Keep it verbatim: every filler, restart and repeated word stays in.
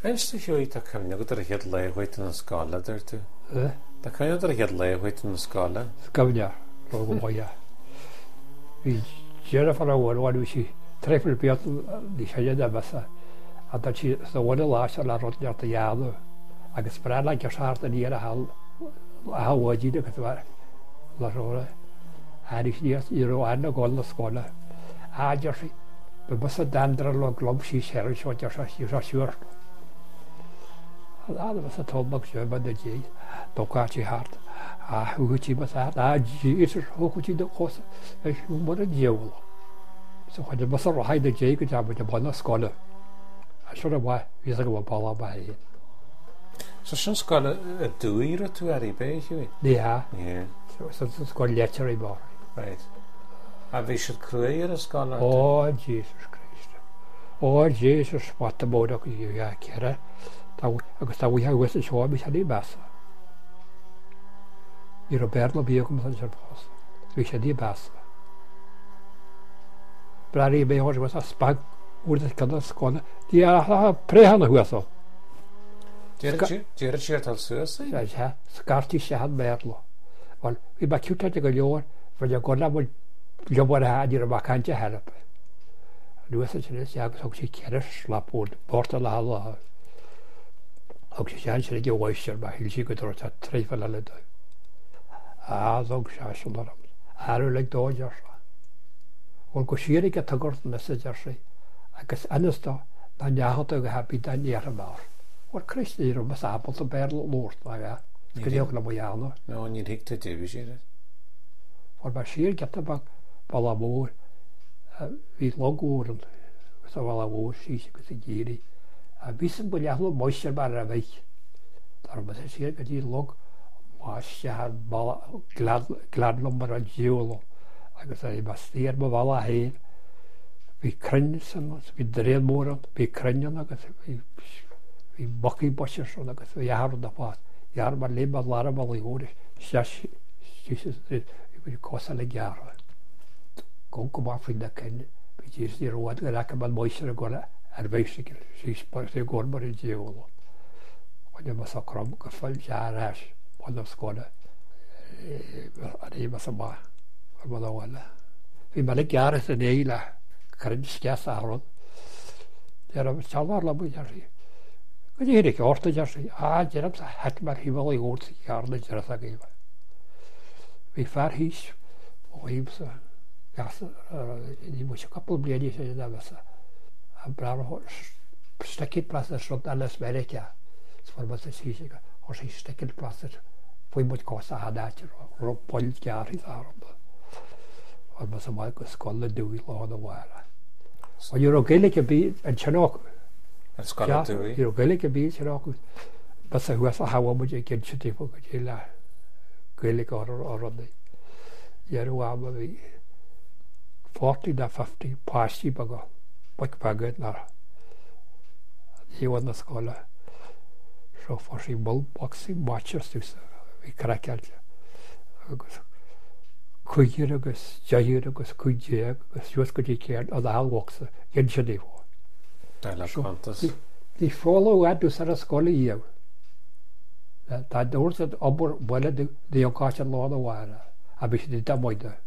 Einste hiúí tá cymne go ar a head lehaid yn y scola dyr tu. Eh? Tá cymne ar a head lehaid yn y scola. Sgafnia, roedd yn fwy. Fi Jerry fan awr, wan wyt ti treffer biot di siarad am fysa. A da ti ddod y las ar la rodniad y iadw. Ac ysbrad lang gysart yn i'r hal. A hal wedi dy gyda la rhora. A ni sy'n i ro an o gol y sgola. A Jerry, be bysa dandra lo glob si seri so Jerry si sa siwr. A da bysa tolbog siwr ban dy dweud. Doca ti hart. A hwg ti bysa hart. A jyr hwg ti dy chos. Eich mwyn yn diewl. So chyd y bysa rhai dy dweud gyda bod y bon o sgola. A siwr y wa, fi sy'n gwybod bol am hyn. So sy'n sgola y dwy ro tu ar i be hiúi? Ni ha. Ie. So sy'n sgola letter i bor. Right. A fi sy'n creu ar y sgola? O, Jesus Christ. O, Jesus, wat y bod o'ch i ia cera. Agus ta wyha wys y sio, mi sy'n ei basa. I Roberto bi o como se faz. Ficha di basa. Brari be hoje was a spag ur de cada escola. Di a prehana huaso. Dyr ti ar tal sŵs? Ja, ja. Scarti siad merlo. Wel, fi ba ciwta dy galior, fe di agorna bod liobor a di roba cantio help. Lwys y sy'n siag sog si ceres slap bod borta la hala. Og si sian sy'n ei oesir ba hil si gydro ta treifel ala dwi. A ddog siasol ar am. Arw leg do jarsa. Wel gwsir i gatagwrth nes y jarsi. Agus anys do, na niahod o gahabi da niar y mawr. Wel Christi rhwm mas abod o berl lwrt ma ga. Sgriwch na mwy anno. No, ni'n hig te dewi sir. Wel ba sir gatabag bala mwr. Fi log wr yn. Fysa bala mwr sis gys i giri. A bys yn bwliahlo moesir bar a feich. Dar mas sir gyda log. Wasja bala glad gladlom bara jiolo. Agus ei bastier mo bala heen. Vi krynsen, vi dreid moran, vi krynjan agus vi vi bokki bosjer så agus vi har da på. Jar var leba lara bala i ord. Sjas sjas vi kosa le jar. Kom kom af in da ken. Vi jis di road ga ka bal moisjer gola. Er weisik, sis par se gor bara jiolo. Quando ma sakram ka fal jarash. Ond sgola ar ei fath yma ar modd o wala. Fi ma'n y gareth yn ei la cryn sgias aron. Dyr am salwar la bwyd ar si. Gwyd i hynny orta jar si. A dyr am sa het ma'r hifol i wrth i garn y jareth ag efa. Fi far hys o eim sa gas ni mwysio copl blian i sy'n yna fysa. A brar o stekid plas ar srod alas America. Sfor mas y sisig o si stekid plas ar pwy mwyd cosa hadatir o bol gar i ddarwm. Ond mas yma go sgola dwy lo yn y wara. Ond yw'r ogelig y byd yn Chinook. Yn sgola dwy? Yw'r ogelig y byd Chinook. Bas y hwys a hawa mwyd i gynsio ti fo gyda la gelig o'r oroddi. Yw'r wam y fi forty na fifty pasti bago. Bwyd bagod na diwan na sgola. So for si mwl boxing matches dwi'n i craciad agus cwygir agus jair agus cwygir agus ywys gyda cairn o ddal woksa gen sy'n ei fo. Dail a quantas. Di follow ad dwi'n ar ysgol i yw. Da dwrs yn obr wela di o'n cach yn lodd o wara a bys di da moeda.